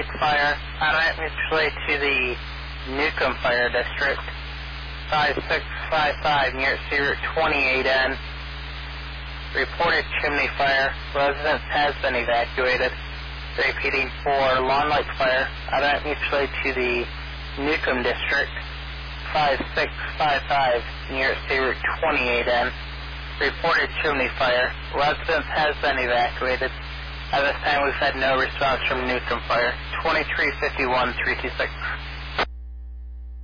Lake Fire. Advent mutually to the Newcomb Fire District. 5655 near Route 28N. Reported chimney fire. Residence has been evacuated. Repeating for Lawn Lake Fire. Advent mutually to the Newcomb District. 5655 near Route 28N. Reported chimney fire. Residence has been evacuated. At this time, we've had no response from Newcomb Fire. 2351-326.